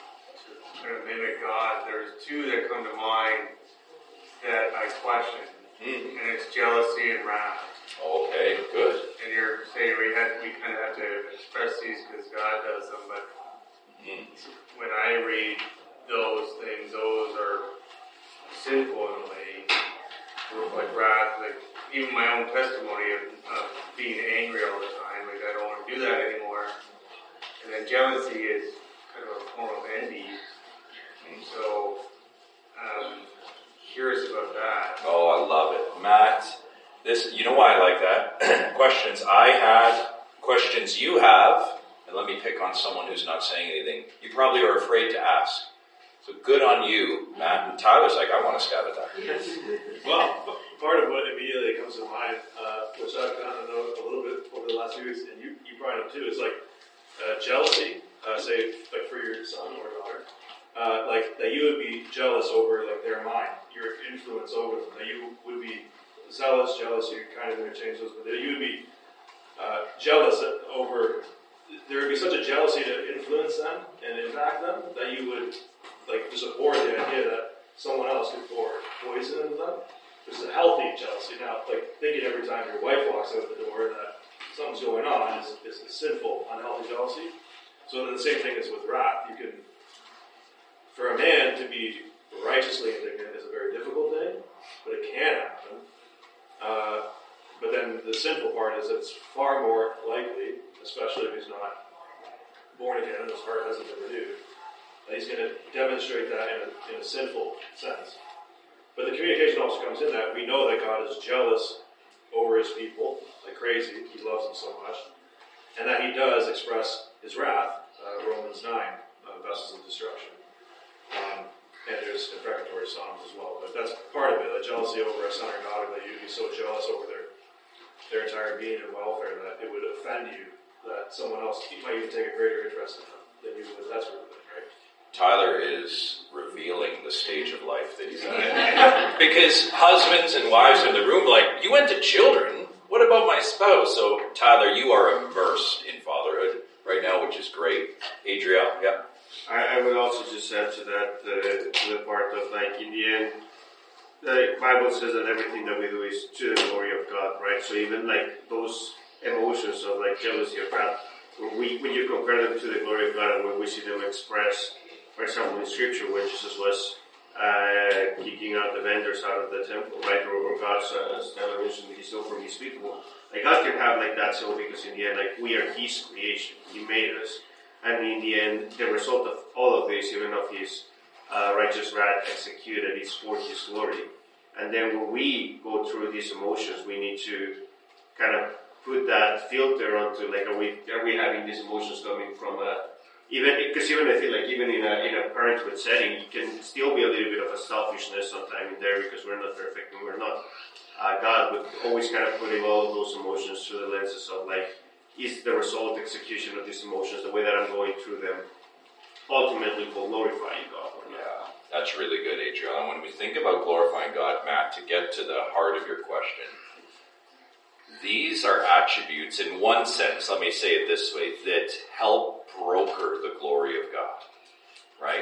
to kind of mimic God. There's 2 that come to mind that I question. Mm. and it's jealousy and wrath. Okay, good. And you're saying we kind of have to express these because God does them, but when I read those things, those are sinful in a way. Like wrath, like even my own testimony of being angry all the time, like I don't want to do that anymore. And then jealousy is kind of a form of envy. And so, curious about that. Oh, I love it. Matt, you know why I like that? Questions I had, questions you have, and let me pick on someone who's not saying anything. You probably are afraid to ask. So good on you, Matt. And Tyler's like, I want to stab at that. Well, part of what immediately comes to mind, which I've gotten to know a little bit over the last few weeks, and you brought it up too, is like jealousy, say like for your son or daughter, like that you would be jealous over like their mind, your influence over them, that you would be zealous, jealous, you kind of interchange those, but that you would be jealous over, there would be such a jealousy to influence them and impact them that you would like just abhor the idea that someone else could pour poison into them. This is a healthy jealousy. Now, like thinking every time your wife walks out the door that something's going on is a sinful, unhealthy jealousy. So then the same thing is with wrath. You can, for a man to be righteously indignant is a very difficult thing, but it can happen. But then the sinful part is it's far more likely, especially if he's not born again and his heart hasn't been renewed, that he's going to demonstrate that in a sinful sense. But the communication also comes in that we know that God is jealous over his people like crazy. He loves them so much. And that he does express his wrath, Romans 9, vessels of destruction. And there's imprecatory psalms as well. But that's part of it, the jealousy over a son or daughter, that you'd be so jealous over their entire being and welfare that it would offend you that someone else might even take a greater interest in them than you would. That's really good, right? Tyler is revealing the stage of life that he's in. Because husbands and wives in the room like, you went to children, what about my spouse? So Tyler, you are immersed in fatherhood right now, which is great. Adriel, yeah. I would also just add to that, to the part of like in the end, the Bible says that everything that we do is to the glory of God, right? So even like those emotions of like jealousy or wrath, when you compare them to the glory of God and when we see them expressed, for example, in Scripture, when Jesus was kicking out the vendors out of the temple, right? Or God's mentioned He stole from His people. Like God can have like that soul because in the end, like we are His creation. He made us. And in the end, the result of all of this, even of His righteous wrath executed, is for His glory. And then when we go through these emotions, we need to kind of put that filter onto like, are we having these emotions coming from even I feel like even in a parenthood setting, it can still be a little bit of a selfishness sometimes in there because we're not perfect and we're not God, but always kind of putting all of those emotions through the lenses of like, is the result execution of these emotions, the way that I'm going through them, ultimately glorifying God or not? Yeah, that's really good, Adriel. And when we think about glorifying God, Matt, to get to the heart of your question, these are attributes, in one sense, let me say it this way, that help broker the glory of God, right?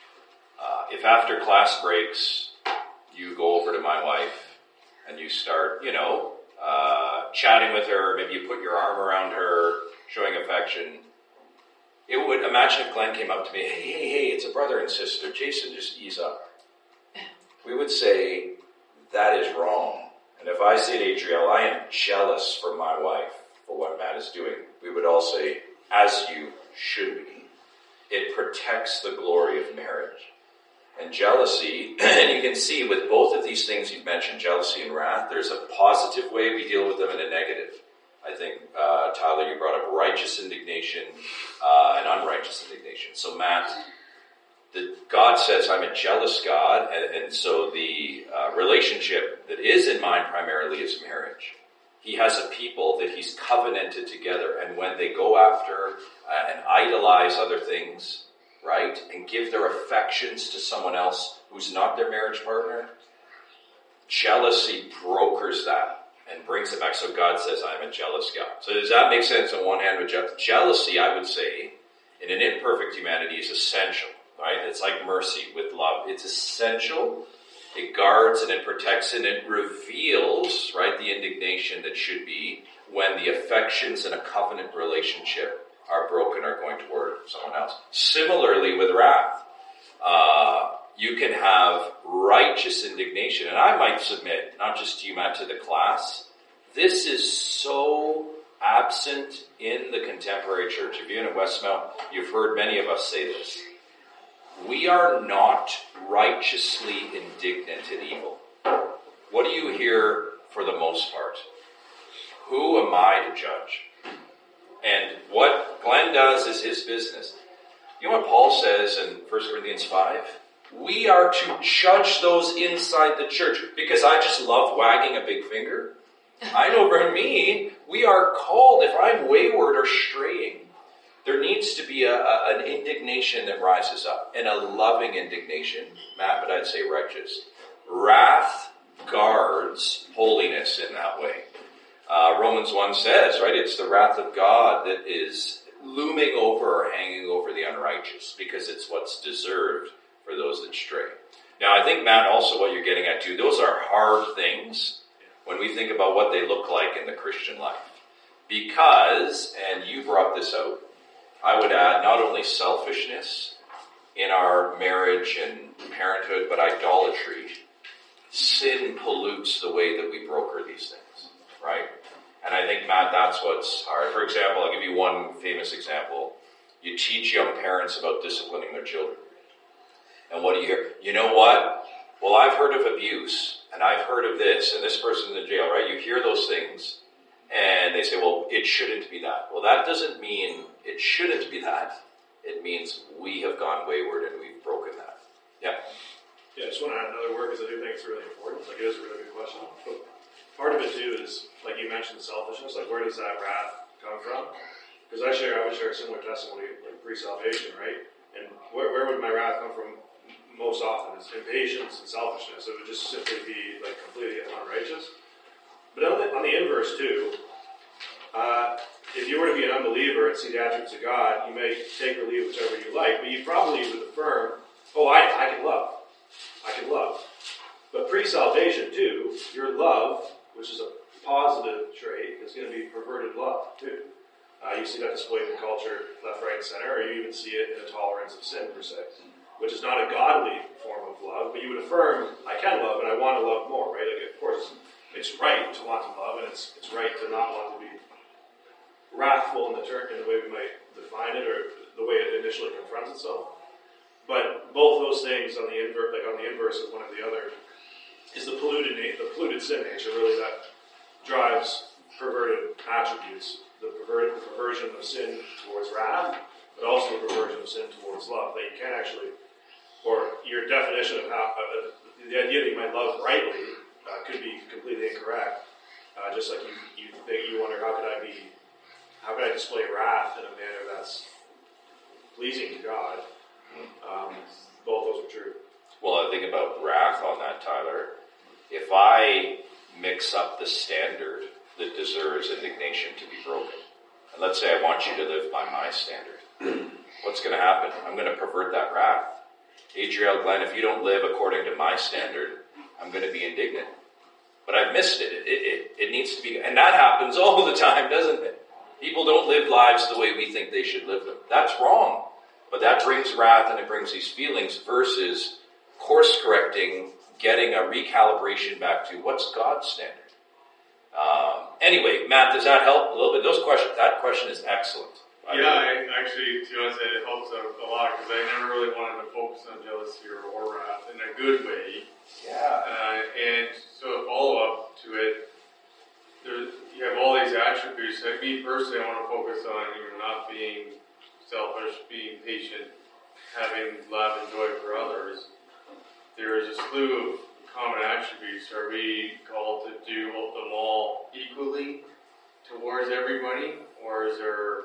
If after class breaks, you go over to my wife and you start, chatting with her, maybe you put your arm around her, showing affection, it would, imagine if Glenn came up to me, hey, it's a brother and sister, Jason, just ease up. We would say, that is wrong. And if I say to Adriel, I am jealous for my wife for what Matt is doing, we would all say, as you should be. It protects the glory of marriage. And jealousy, and you can see with both of these things you've mentioned, jealousy and wrath, there's a positive way we deal with them and a negative. I think, Tyler, you brought up righteous indignation and unrighteous indignation. So, Matt, God says, I'm a jealous God, and so the relationship that is in mind primarily is marriage. He has a people that He's covenanted together, and when they go after and idolize other things, right, and give their affections to someone else who's not their marriage partner, jealousy brokers that and brings it back. So God says, I'm a jealous God. So does that make sense on one hand with jealousy, I would say, in an imperfect humanity is essential, right? It's like mercy with love. It's essential It guards and it protects and it reveals, right, the indignation that should be when the affections in a covenant relationship are broken or going toward someone else. Similarly with wrath, you can have righteous indignation. And I might submit, not just to you, Matt, to the class, this is so absent in the contemporary church. If you're in Westmount, you've heard many of us say this. We are not righteously indignant at evil. What do you hear for the most part? Who am I to judge? And what Glenn does is his business. You know what Paul says in 1 Corinthians 5? We are to judge those inside the church, because I just love wagging a big finger. I know for me, we are called, if I'm wayward or straying, there needs to be an indignation that rises up, and a loving indignation, Matt, but I'd say righteous. Wrath guards holiness in that way. Romans 1 says, right, it's the wrath of God that is looming over or hanging over the unrighteous, because it's what's deserved for those that stray. Now, I think, Matt, also what you're getting at too, those are hard things when we think about what they look like in the Christian life. Because, and you brought this out, I would add not only selfishness in our marriage and parenthood, but idolatry. Sin pollutes the way that we broker these things, right? And I think, Matt, that's what's hard. For example, I'll give you one famous example. You teach young parents about disciplining their children. And what do you hear? You know what? Well, I've heard of abuse, and I've heard of this, and this person's in jail, right? You hear those things, and they say, well, it shouldn't be that. Well, that doesn't mean it shouldn't be that. It means we have gone wayward and we've broken that. Yeah. Yeah, I just want to add another word because I do think it's really important. Like, it is a really good question. But part of it, too, is, like you mentioned, selfishness. Like, where does that wrath come from? Because I would share a similar testimony, like pre-salvation, right? And where would my wrath come from most often? It's impatience and selfishness. It would just simply be, like, completely unrighteous. But on the inverse, too, if you were to be an unbeliever and see the attributes of God, you may take or leave whichever you like, but you probably would affirm, oh, I can love. I can love. But pre-salvation, too, your love, which is a positive trait, is going to be perverted love, too. You see that displayed in culture, left, right, and center, or you even see it in a tolerance of sin, per se, which is not a godly form of love, but you would affirm, I can love, and I want to love more, right? Like, of course, it's right to want to love, and it's right to not want to be wrathful in the way we might define it, or the way it initially confronts itself. But both those things on the inverse of one of the other is the polluted sin nature, really, that drives perverted attributes. The perversion of sin towards wrath, but also the perversion of sin towards love. That you can't actually, or your definition of how the idea that you might love rightly could be completely incorrect. Just like you wonder, how could I display wrath in a manner that's pleasing to God? Both those are true. Well, I think about wrath on that, Tyler. If I mix up the standard that deserves indignation to be broken, and let's say I want you to live by my standard, what's going to happen? I'm going to pervert that wrath. Adriel, Glenn, if you don't live according to my standard, I'm going to be indignant. But I've missed it. It needs to be, and that happens all the time, doesn't it? People don't live lives the way we think they should live them. That's wrong. But that brings wrath and it brings these feelings versus course-correcting, getting a recalibration back to what's God's standard. Anyway, Matt, does that help a little bit? That question is excellent. I actually, to be honest, it helps a lot because I never really wanted to focus on jealousy or wrath in a good way. Yeah. And so a follow-up to it, you have all these attributes. Like me personally, I want to focus on not being selfish, being patient, having love and joy for others. There is a slew of common attributes. Are we called to do them all equally towards everybody, or is there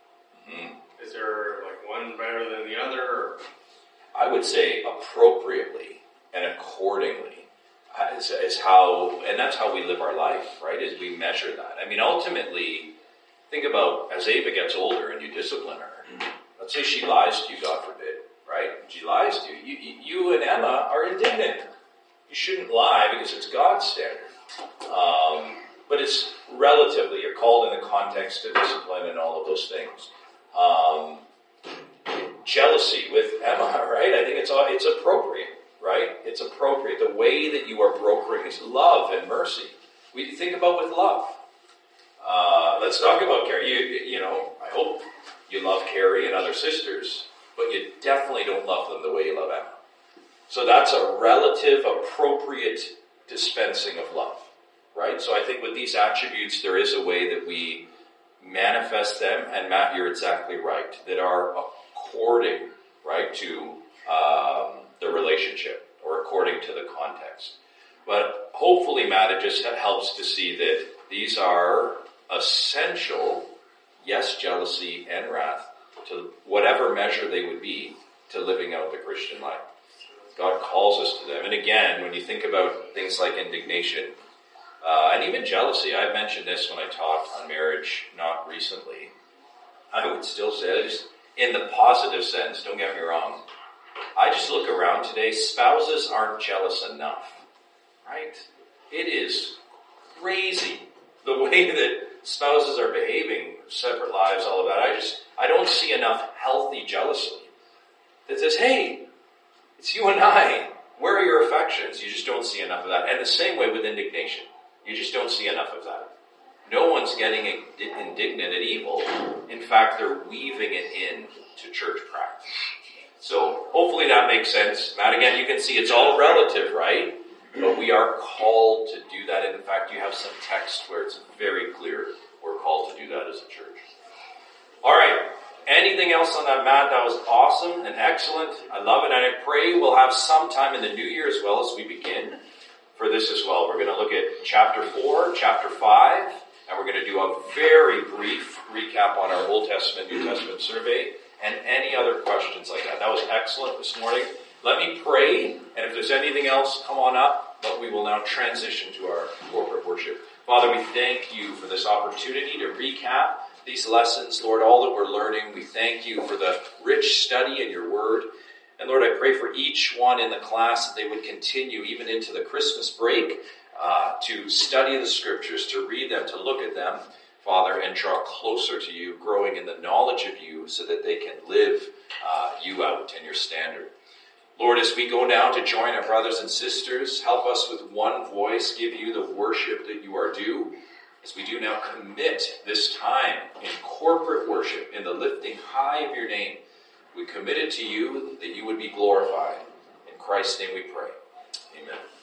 like one better than the other? Or? I would say appropriately and accordingly is how, and that's how we live our life, right? Is we measure that. I mean, ultimately, think about as Ava gets older and you discipline her. Let's say she lies to you, God forbid, right? She lies to you. You and Emma are indignant. You shouldn't lie because it's God's standard. But it's relatively, you're called in the context of discipline and all of those things. Jealousy with Emma, right? I think it's appropriate, right? It's appropriate. The way that you are brokering is love and mercy. We think about with love. Let's talk about Carrie. You know, I hope you love Carrie and other sisters, but you definitely don't love them the way you love Emma. So that's a relative, appropriate dispensing of love, right? So I think with these attributes, there is a way that we manifest them, and Matt, you're exactly right, that are according, right, to the relationship or according to the context. But hopefully, Matt, it just helps to see that these are essential, yes, jealousy and wrath, to whatever measure they would be, to living out the Christian life. God calls us to them. And again, when you think about things like indignation, and even jealousy, I mentioned this when I talked on marriage not recently. I would still say, just in the positive sense, don't get me wrong, I just look around today, spouses aren't jealous enough, right? It is crazy the way that spouses are behaving, separate lives, all of that. I don't see enough healthy jealousy that says, hey, it's you and I. Where are your affections? You just don't see enough of that. And the same way with indignation. You just don't see enough of that. No one's getting indignant at evil. In fact, they're weaving it into church practice. So hopefully that makes sense. Matt, again, you can see it's all relative, right? But we are called to do that. And in fact, you have some text where it's very clear we're called to do that as a church. All right. Anything else on that, Matt? That was awesome and excellent. I love it. And I pray we'll have some time in the new year as well as we begin for this as well. We're going to look at chapter 4, chapter 5, and we're going to do a very brief recap on our Old Testament, New Testament survey, and any other questions like that. That was excellent this morning. Let me pray, and if there's anything else, come on up, but we will now transition to our corporate worship. Father, we thank you for this opportunity to recap these lessons, Lord, all that we're learning. We thank you for the rich study in your word. And Lord, I pray for each one in the class that they would continue even into the Christmas break to study the scriptures, to read them, to look at them, Father, and draw closer to you, growing in the knowledge of you so that they can live you out and your standard. Lord, as we go now to join our brothers and sisters, help us with one voice, give you the worship that you are due. As we do now commit this time in corporate worship, in the lifting high of your name, we commit it to you that you would be glorified. In Christ's name we pray. Amen.